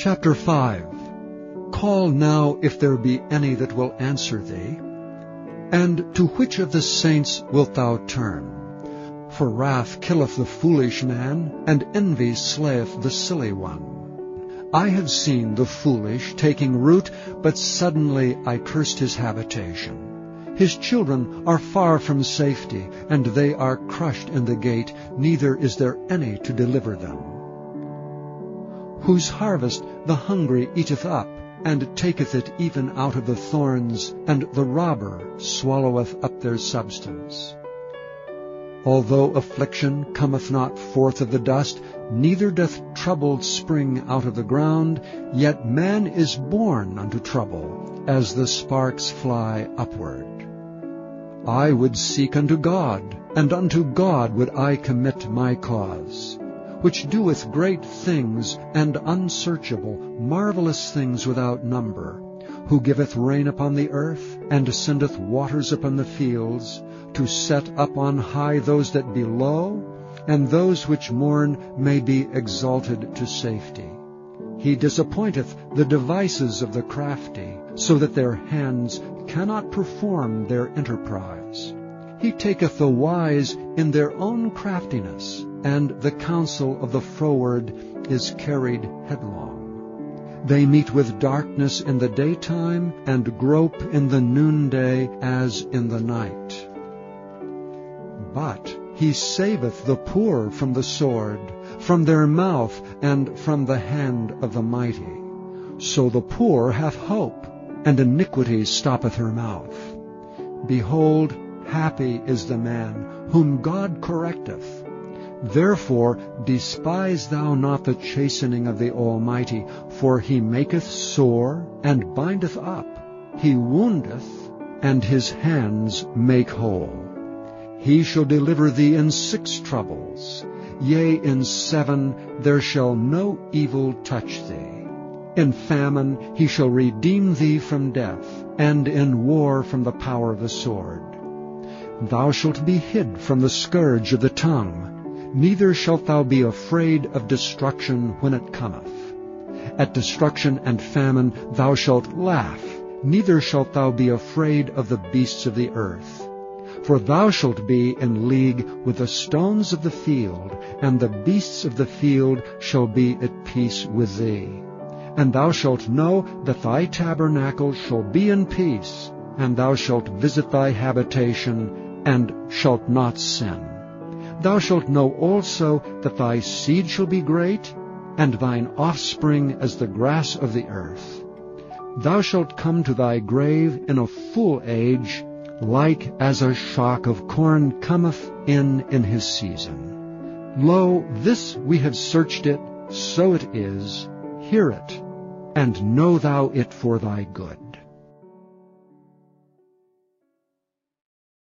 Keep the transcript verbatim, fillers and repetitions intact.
Chapter five. Call now if there be any that will answer thee. And to which of the saints wilt thou turn? For wrath killeth the foolish man, and envy slayeth the silly one. I have seen the foolish taking root, but suddenly I cursed his habitation. His children are far from safety, and they are crushed in the gate, neither is there any to deliver them. Whose harvest the hungry eateth up, and taketh it even out of the thorns, and the robber swalloweth up their substance. Although affliction cometh not forth of the dust, neither doth trouble spring out of the ground, yet man is born unto trouble, as the sparks fly upward. I would seek unto God, and unto God would I commit my cause, which doeth great things, and unsearchable, marvelous things without number, who giveth rain upon the earth, and sendeth waters upon the fields, to set up on high those that be low, and those which mourn may be exalted to safety. He disappointeth the devices of the crafty, so that their hands cannot perform their enterprise. He taketh the wise in their own craftiness, and the counsel of the froward is carried headlong. They meet with darkness in the daytime, and grope in the noonday as in the night. But he saveth the poor from the sword, from their mouth, and from the hand of the mighty. So the poor hath hope, and iniquity stoppeth her mouth. Behold, happy is the man whom God correcteth. Therefore despise thou not the chastening of the Almighty, for he maketh sore, and bindeth up. He woundeth, and his hands make whole. He shall deliver thee in six troubles. Yea, in seven there shall no evil touch thee. In famine he shall redeem thee from death, and in war from the power of the sword. Thou shalt be hid from the scourge of the tongue, neither shalt thou be afraid of destruction when it cometh. At destruction and famine thou shalt laugh, neither shalt thou be afraid of the beasts of the earth. For thou shalt be in league with the stones of the field, and the beasts of the field shall be at peace with thee. And thou shalt know that thy tabernacle shall be in peace, and thou shalt visit thy habitation, and shalt not sin. Thou shalt know also that thy seed shall be great, and thine offspring as the grass of the earth. Thou shalt come to thy grave in a full age, like as a shock of corn cometh in in his season. Lo, this we have searched it, so it is. Hear it, and know thou it for thy good.